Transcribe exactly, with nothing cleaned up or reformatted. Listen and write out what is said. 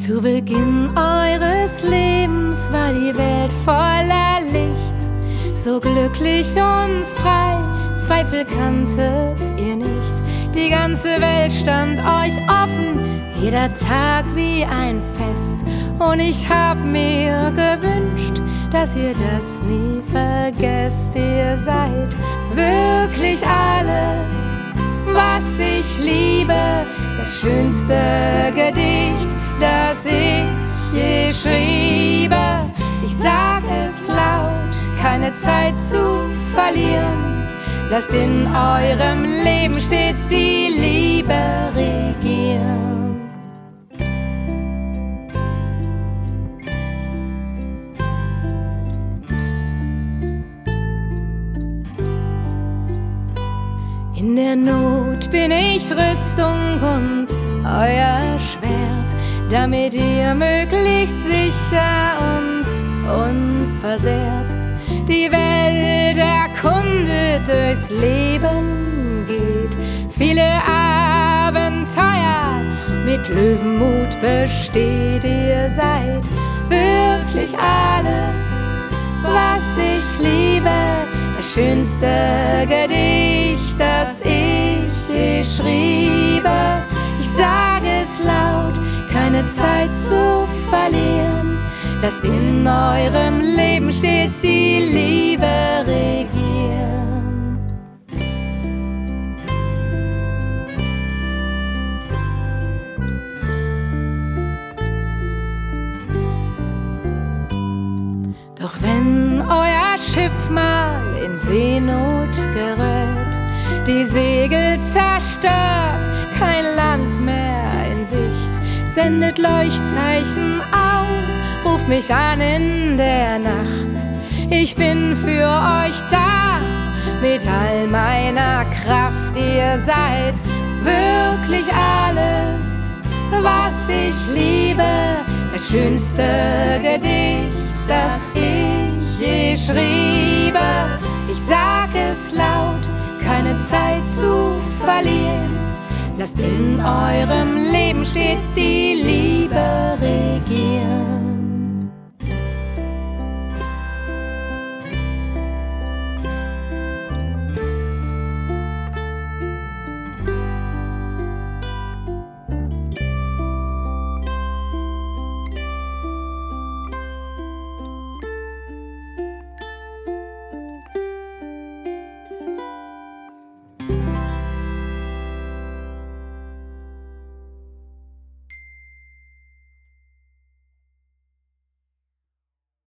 Zu Beginn eures Lebens war die Welt voller Licht, so glücklich und frei, Zweifel kanntet ihr nicht. Die ganze Welt stand euch offen, jeder Tag wie ein Fest. Und ich hab mir gewünscht, dass ihr das nie vergesst. Ihr seid wirklich alles, was ich liebe, das schönste Gedicht, das ich je schriebe. Ich sag es laut, keine Zeit zu verlieren. Lasst in eurem Leben stets die Liebe regieren. In der Not bin ich Rüstung und euer Schwert, damit ihr möglichst sicher und unversehrt die Welt erkundet, durchs Leben geht. Viele Abenteuer mit Löwenmut besteht. Ihr seid wirklich alles, was ich liebe, das schönste Gedicht, das ich je schriebe. Ich sage es laut, keine Zeit zu verlieren. Lasst in eurem Leben stets die Liebe regieren. Doch wenn euer Schiff mal in Seenot gerät, die Segel zerstört, kein Land mehr in Sicht, sendet Leuchtzeichen aus, ruft mich an in der Nacht. Ich bin für euch da, mit all meiner Kraft. Ihr seid wirklich alles, was ich liebe, das schönste Gedicht, das ich je schriebe. Ich sag es laut, keine Zeit zu verlieren. Lasst in eurem Leben stets die Liebe regieren.